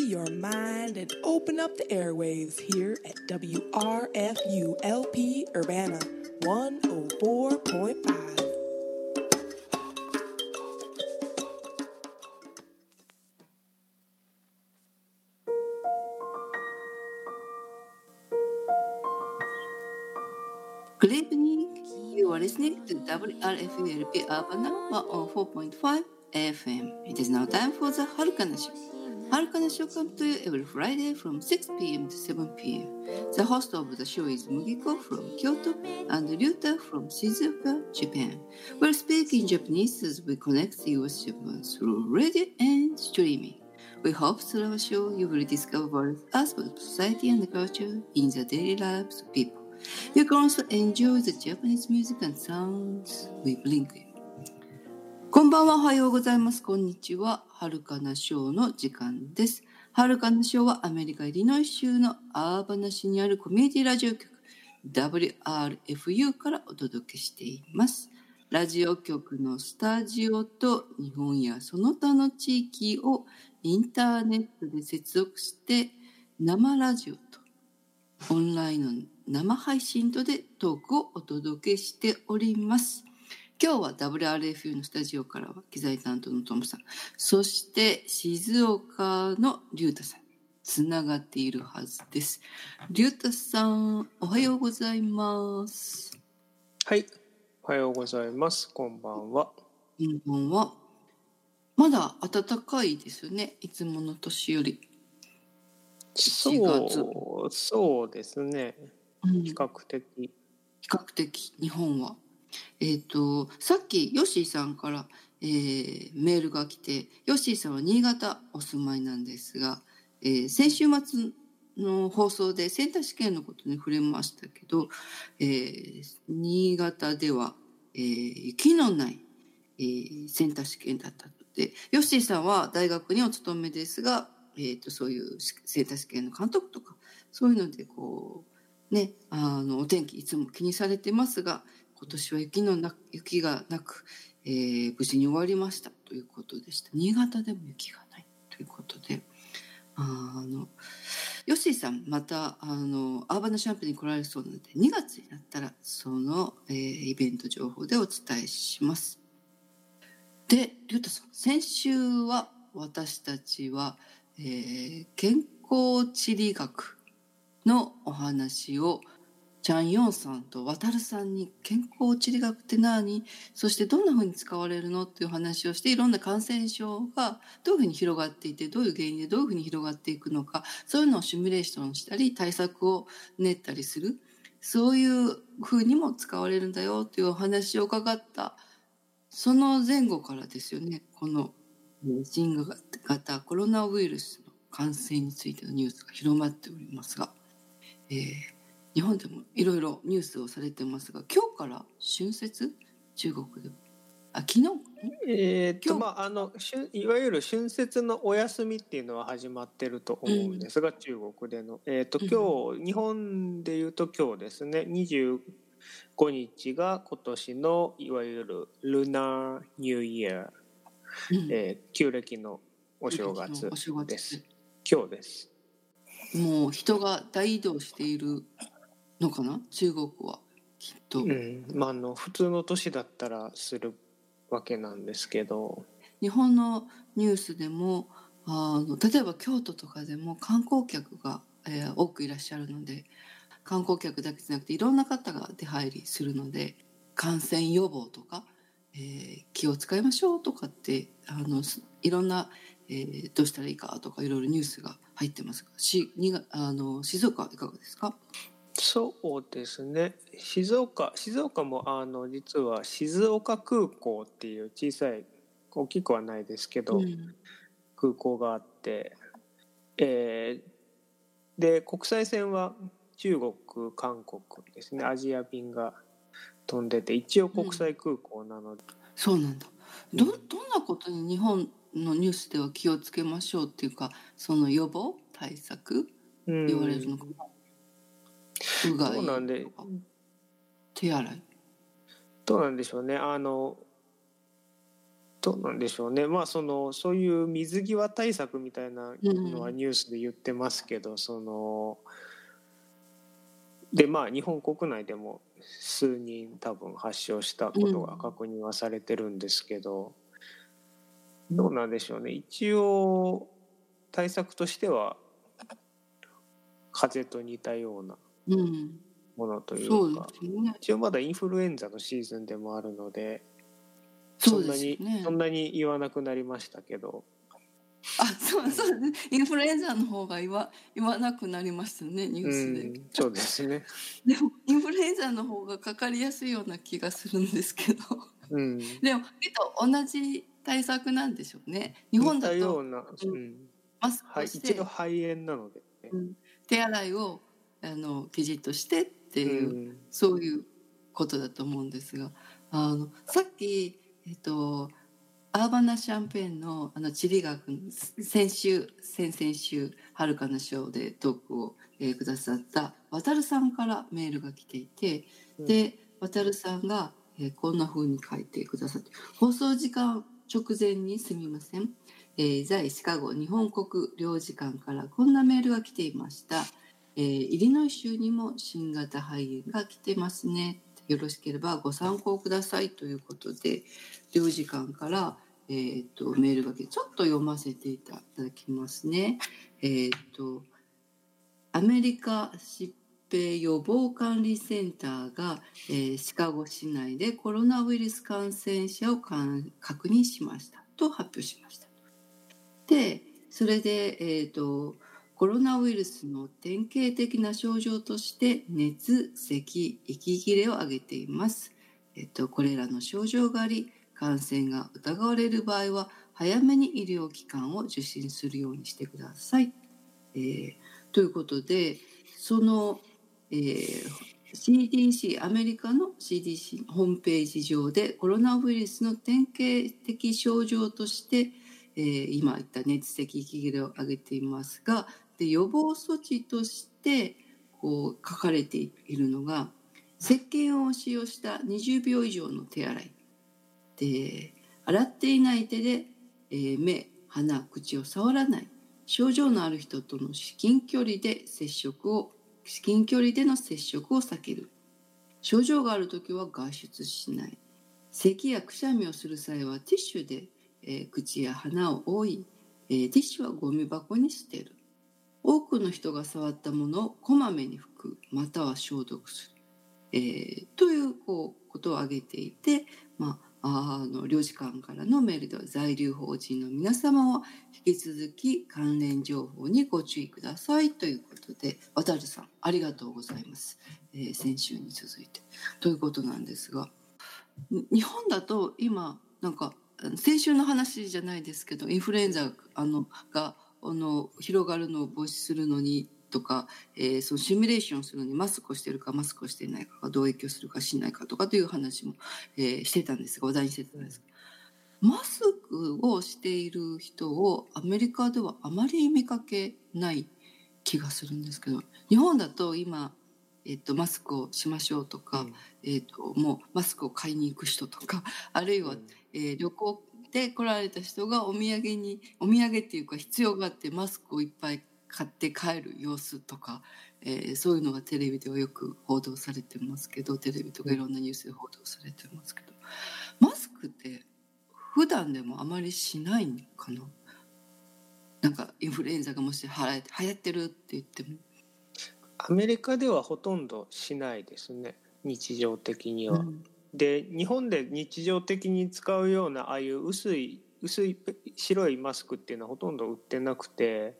your mind and open up the airwaves here at WRFU-LP Urbana 104.5. Good evening. You are listening to WRFU-LP Urbana 104.5 FM. It is now time for the Harukana Show. Harukana Show comes to you every Friday from 6 p.m. to 7 p.m. The host of the show is Mugiko from Kyoto and Ryuta from Shizuoka, Japan. We'll speak in Japanese as we connect the US Japan through radio and streaming. We hope through our show you will discover various aspects of society and culture in the daily lives of people. You can also enjoy the Japanese music and sounds we bring you. こんばんは、おはようございます。こんにちは。はるかなショーの時間です。はるかなショーはアメリカ・イリノイ州のアーバナ市にあるコミュニティラジオ局 WRFU からお届けしています。ラジオ局のスタジオと日本やその他の地域をインターネットで接続して生ラジオとオンラインの生配信とでトークをお届けしております。今日は WRFU のスタジオからは機材担当のトムさん、そして静岡のリュウタさん、つながっているはずです。リュウタさん、おはようございます。 はい、おはようございます。こんばんは。 こんばんは。まだ暖かいですよね、いつもの年より。 そうですね、比較的日本はさっきヨッシーさんから、メールが来て、ヨッシーさんは新潟お住まいなんですが、先週末の放送でセンター試験のことに触れましたけど、新潟では、雪のない、センター試験だったので、ヨッシーさんは大学にお勤めですが、そういうセンター試験の監督とかそういうのでこうね、お天気いつも気にされてますが、今年は雪がなく、無事に終わりましたということでした。新潟でも雪がないということで、ヨッシーさんまたアーバナシャンプに来られそうなので、2月になったらその、イベント情報でお伝えします。で、リュウタさん、先週は私たちは健康地理学のお話をチャンヨンさんとワタルさんに健康地理学って何、そしてどんな風に使われるのっていう話をして、いろんな感染症がどういう風に広がっていて、どういう原因でどういう風に広がっていくのか、そういうのをシミュレーションしたり対策を練ったりする、そういう風にも使われるんだよっていうお話を伺ったその前後からですよね、この新型コロナウイルスの感染についてのニュースが広まっておりますが、日本でもいろいろニュースをされてますが、今日から春節、中国でも昨日いわゆる春節のお休みっていうのは始まってると思うんですが、中国での今日、日本でいうと今日ですね、25日が今年のいわゆるルナーニューイヤー、旧暦のお正月です。今日です。 もう人が大移動しているのかな、中国はきっと。 普通の年だったらするわけなんですけど、 日本のニュースでも例えば京都とかでも観光客が、多くいらっしゃるので、観光客だけじゃなくていろんな方が出入りするので、感染予防とか、気を使いましょうとかっていろんな、どうしたらいいかとかいろいろニュースが入ってますが、静岡はいかがですか？ そうですね、静岡も実は静岡空港っていう小さい、大きくはないですけど、空港があって、で国際線は中国韓国ですね、アジア便が飛んでて、一応国際空港なので、 そうなんだ。どんなことに日本のニュースでは気をつけましょうっていうか、その予防対策言われるのかな。うがいとか手洗い、 どうなんでしょうね。 どうなんでしょうね。まあそういう水際対策みたいなのはニュースで言ってますけど、でまあ日本国内でも数人多分発症したことが確認はされてるんですけど、どうなんでしょうね。一応対策としては風邪と似たようなものというか、一応まだインフルエンザのシーズンでもあるので、そんなに言わなくなりましたけど。 そうインフルエンザの方が言わなくなりましたね、ニュースで。 そうですね。 でもインフルエンザの方がかかりやすいような気がするんですけど、でも同じ対策なんでしょうね。日本だとマスクをして、 一応肺炎なので、 手洗いをきちっとしてっていう、そういうことだと思うんですが、さっきアーバナ・シャンペーンの地理学先々週はるかな賞でトークを、くださった渡るさんからメールが来ていて、で渡るさんが、こんな風に書いてくださって、放送時間直前にすみません、在シカゴ日本国領事館からこんなメールが来ていました。イリノイ州にも新型肺炎が来てますね。よろしければご参考くださいということで、領事館から、メールが来て、ちょっと読ませていただきますね。アメリカ疾病予防管理センターが、シカゴ市内でコロナウイルス感染者を確認しましたと発表しました。で、それで、コロナウイルスの典型的な症状として熱、咳、息切れを挙げています。これらの症状があり、感染が疑われる場合は早めに医療機関を受診するようにしてください。ということで、その、CDC アメリカの CDC ホームページ上でコロナウイルスの典型的症状として、今言った熱、咳、息切れを挙げていますが、で予防措置としてこう書かれているのが、石鹸を使用した20秒以上の手洗いで、洗っていない手で、目、鼻、口を触らない、症状のある人との至近距離での接触を避ける、症状があるときは外出しない、咳やくしゃみをする際はティッシュで、口や鼻を覆い、ティッシュはゴミ箱に捨てる、多くの人が触ったものをこまめに拭くまたは消毒する、ということを挙げていて、領事館からのメールでは、在留邦人の皆様は引き続き関連情報にご注意くださいということで、渡るさんありがとうございます。先週に続いてということなんですが、日本だと今なんか先週の話じゃないですけど、インフルエンザが広がるのを防止するのにとか、そのシミュレーションするのにマスクをしているかマスクをしていないかがどう影響するかしないかとかという話も、してたんですが、話題にしてたんですが、マスクをしている人をアメリカではあまり見かけない気がするんですけど、日本だと今、マスクをしましょうとか、もうマスクを買いに行く人とか、あるいは、旅行で来られた人がお土産っていうか必要があってマスクをいっぱい買って帰る様子とか、そういうのがテレビではよく報道されてますけど、テレビとかいろんなニュースで報道されてますけど、マスクって普段でもあまりしないのかな。なんかインフルエンザがもし流行ってるって言っても、 アメリカではほとんどしないですね、日常的には。で日本で日常的に使うようなああいう薄い白いマスクっていうのはほとんど売ってなくて、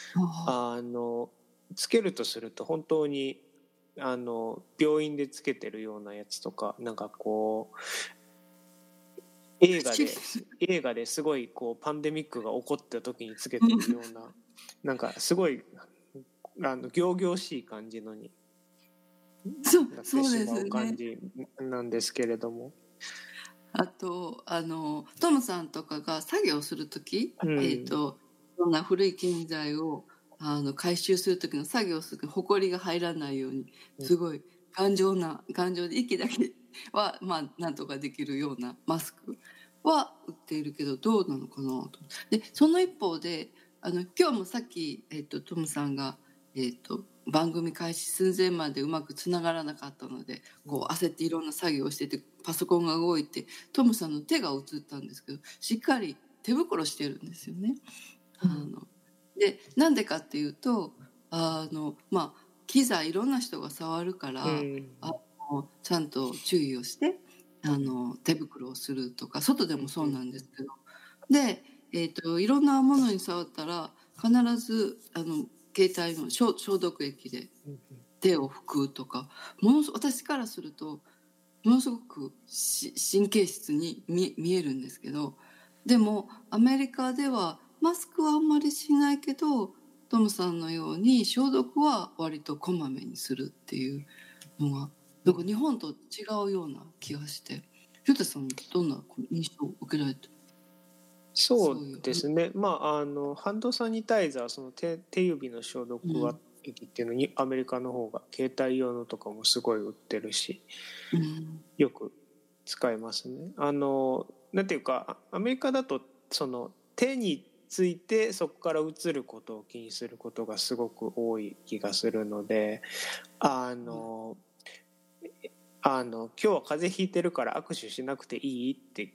つけるとすると本当に病院でつけてるようなやつとか、なんかこう映画ですごいこうパンデミックが起こった時につけてるようななんかすごい仰々しい感じのになってしまう感じなんですけれども、 あとトムさんとかが作業する時、いろんな古い建材を回収する時の作業をする時にほこりが入らないようにすごい頑丈で息だけはなんとかできるようなマスクは売っているけどどうなのかなと。でその一方で今日もさっき、トムさんが、番組開始寸前までうまくつながらなかったのでこう焦っていろんな作業をしててパソコンが動いてトムさんの手が映ったんですけど、しっかり手袋してるんですよね。でなんでかっていうと機材いろんな人が触るから、ちゃんと注意をして手袋をするとか、外でもそうなんですけど、で、いろんなものに触ったら必ず携帯の消毒液で手を拭くとか、私からするとものすごく神経質に見えるんですけど、でもアメリカではマスクはあんまりしないけどトムさんのように消毒は割とこまめにするっていうのがなんか日本と違うような気がして、ひゅたさんどんな印象を受けられて？ そうですね、ハンドサニタイザー、その手指の消毒液っていうのにアメリカの方が携帯用のとかもすごい売ってるし、よく使いますね。なんていうかアメリカだとその手についてそこから移ることを気にすることがすごく多い気がするので、今日は風邪ひいてるから握手しなくていいって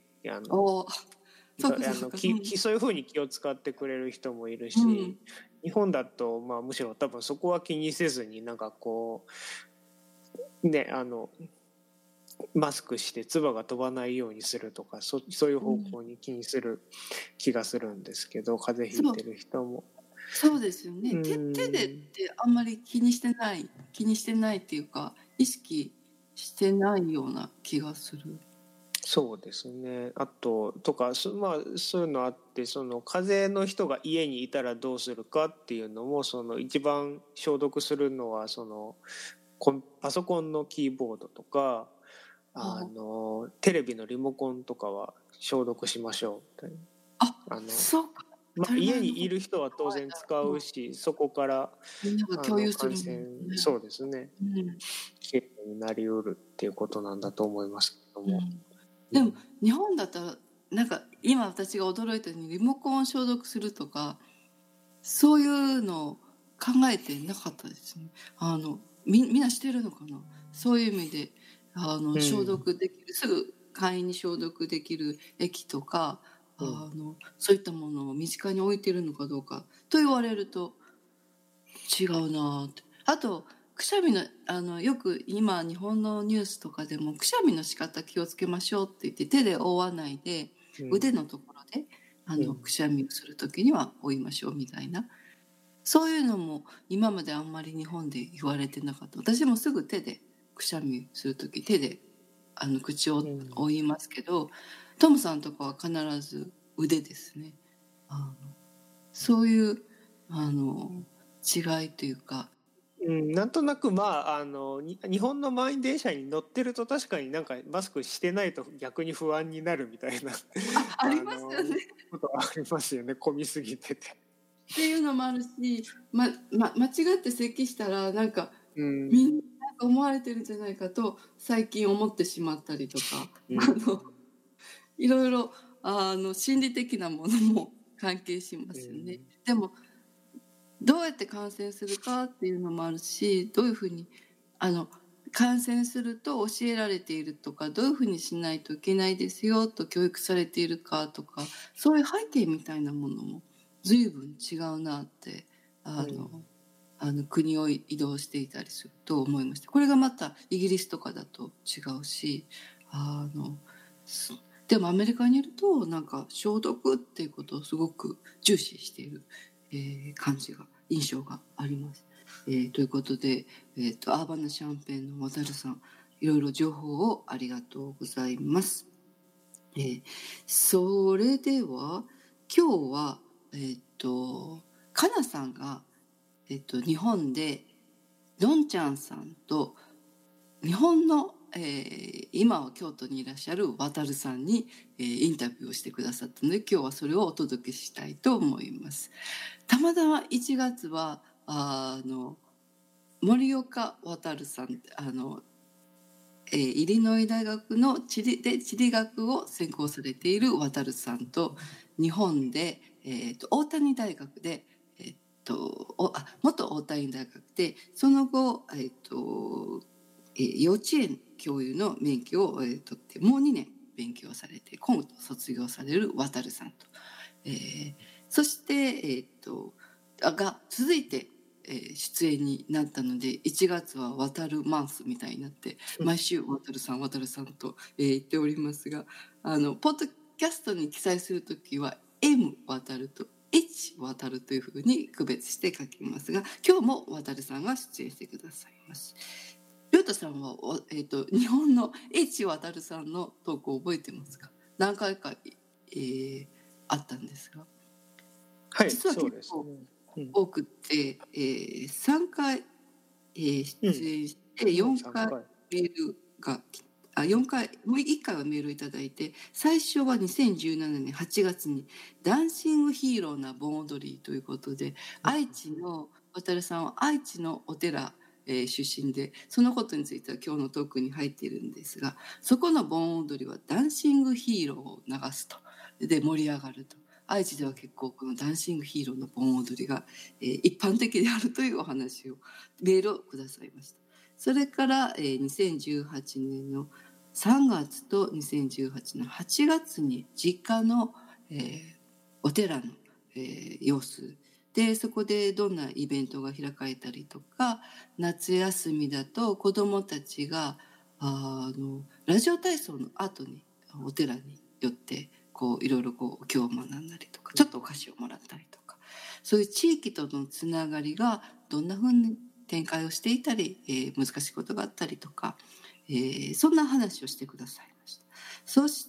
そういうふうに気を使ってくれる人もいるし、日本だとむしろ多分そこは気にせずになんかこうねマスクして唾が飛ばないようにするとか、そういう方向に気にする気がするんですけど、風邪ひいてる人も。 そうですよね。手でってあんまり気にしてないっていうか意識してないような気がする。 そうですね。あととかそういうのあって、その風邪の人が家にいたらどうするかっていうのも、その一番消毒するのはそのパソコンのキーボードとかテレビのリモコンとかは消毒しましょう。 そうか。 家にいる人は当然使うし、そこからみんなが共有する感染、そうですね、経緯になりうるっていうことなんだと思いますけども。 でも日本だったらなんか今私が驚いたようにリモコンを消毒するとかそういうのを考えてなかったですね。みんなしてるのかな。そういう意味で消毒できる、すぐ簡易に消毒できる液とかそういったものを身近に置いてるのかどうかと言われると違うなって。あとくしゃみのよく今日本のニュースとかでもくしゃみの仕方気をつけましょうって言って手で覆わないで腕のところでくしゃみをする時には覆いましょうみたいな、そういうのも今まであんまり日本で言われてなかった。私もすぐ手でくしゃみする時手で口を覆いますけど、トムさんとかは必ず腕ですね。そういう違いというか、 なんとなく日本の満員電車に乗ってると確かになんかマスクしてないと逆に不安になるみたいなありますよね。 ことありますよね、混みすぎてて。 っていうのもあるし、間違って咳したらなんか、みんな思われてるんじゃないかと最近思ってしまったりとか、いろいろ心理的なものも関係しますよね。でもどうやって感染するかっていうのもあるし、どういうふうに感染すると教えられているとか、どういうふうにしないといけないですよと教育されているかとか、そういう背景みたいなものも随分違うなって国を移動していたりすると思いました。これがまたイギリスとかだと違うし、でもアメリカにいるとなんか消毒っていうことをすごく重視している印象があります。ということで、アーバナシャンペーンの渡さん、いろいろ情報をありがとうございます。それでは今日はかなさんが、日本でのんちゃんさんと日本の今は京都にいらっしゃる渡さんに、インタビューをしてくださったので今日はそれをお届けしたいと思います。たまたま1月は森岡渡さんイリノイ大学の地理学を専攻されている渡さんと、日本で、大谷大学で、元大谷大学で、その後、幼稚園教諭の免許を、取ってもう2年勉強されて今度卒業される渡さんと、そして、が続いて、出演になったので1月は渡るマンスみたいになって毎週渡さんと、言っておりますが、ポッドキャストに記載するときは M 渡ると H 渡るというふうに区別して書きますが、今日も渡さんが出演してくださいます。りょうたさんは、日本の H 渡さんの投稿覚えてますか？何回か、あったんですが、 はい、 実はそうです結構ね。 多くて、3回、出演して4回メールが4回もう1回はメールをいただいて、最初は2017年8月にダンシングヒーローな盆踊りということで、愛知の渡さんは愛知のお寺出身で、そのことについては今日のトークに入っているんですが、そこの盆踊りはダンシングヒーローを流すと、で盛り上がると。愛知では結構このダンシングヒーローの盆踊りが、一般的であるというお話をメールをくださいました。それから、2018年の3月と2018年の8月に実家の、お寺の、様子で、そこでどんなイベントが開かれたりとか、夏休みだと子どもたちがラジオ体操の後にお寺に寄ってこういろいろこう今日学んだりとか、ちょっとお菓子をもらったりとか、そういう地域とのつながりがどんなふうに展開をしていたり、難しいことがあったりとか、そんな話をしてくださいました。そして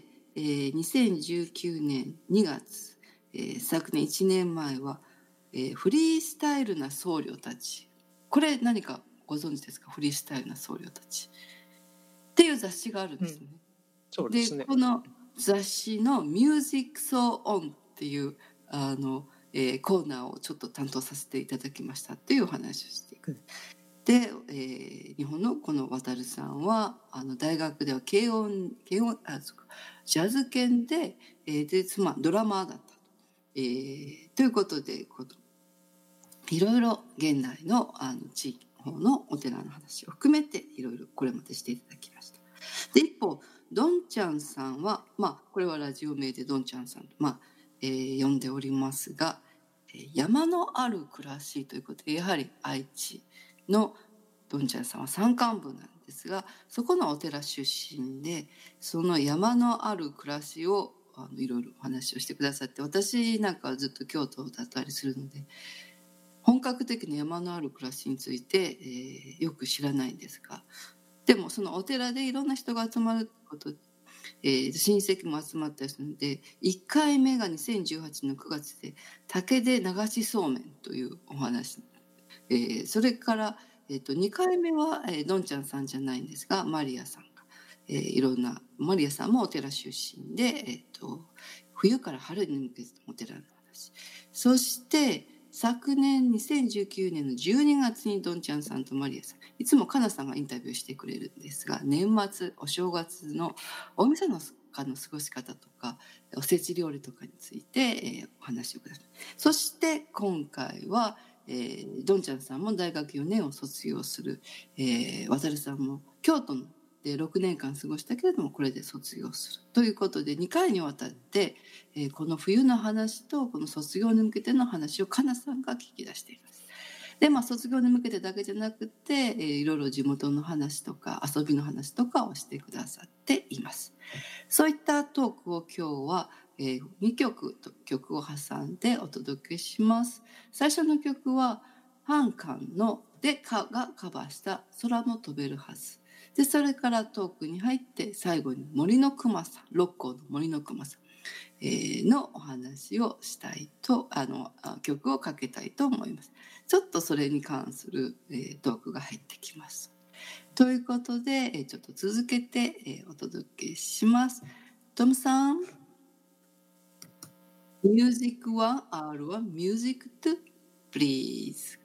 、2019年2月、昨年1年前は、フリースタイルな僧侶たち、これ何かご存知ですか？フリースタイルな僧侶たちっていう雑誌があるんですね。 そうですね。 でこの雑誌の「ミュージックソーオン」っていうコーナーをちょっと担当させていただきましたっていうお話をしていく。で、日本のこの渡さんは大学では軽音ジャズ研で、妻ドラマーだったと。ということでいろいろ現代の地域の方のお寺の話を含めていろいろこれまでしていただきました。で一方どんちゃんさんは、これはラジオ名でどんちゃんさんと、呼んでおりますが、山のある暮らしということで、やはり愛知のどんちゃんさんは山間部なんですが、そこのお寺出身で、その山のある暮らしをいろいろお話をしてくださって、私なんかはずっと京都だったりするので本格的な山のある暮らしについて、よく知らないんですが、でもそのお寺でいろんな人が集まることで、親戚も集まったりするので、1回目が2018年の9月で竹で流しそうめんというお話、それから、2回目は、どんちゃんさんじゃないんですがマリアさんが、いろんなマリアさんもお寺出身で、冬から春に向けてのお寺の話、そして昨年2019年の12月にどんちゃんさんとマリアさん、いつもかなさんがインタビューしてくれるんですが、年末お正月のお店の過ごし方とかおせち料理とかについて、お話をください。そして今回は、どんちゃんさんも大学4年を卒業する、渡さんも京都ので6年間過ごしたけれどもこれで卒業するということで、2回にわたって、この冬の話とこの卒業に向けての話をかなさんが聞き出しています。で、卒業に向けてだけじゃなくて、いろいろ地元の話とか遊びの話とかをしてくださっています。そういったトークを今日は、2曲と曲を挟んでお届けします。最初の曲はハンカンのがカバーした空も飛べるはずで、それからトークに入って最後に森のくまさん、六甲の森のくまさん、のお話をしたいと曲をかけたいと思います。ちょっとそれに関する、トークが入ってきます。ということで、ちょっと続けて、お届けします。トムさん、ミュージックは R はミュージック2 please。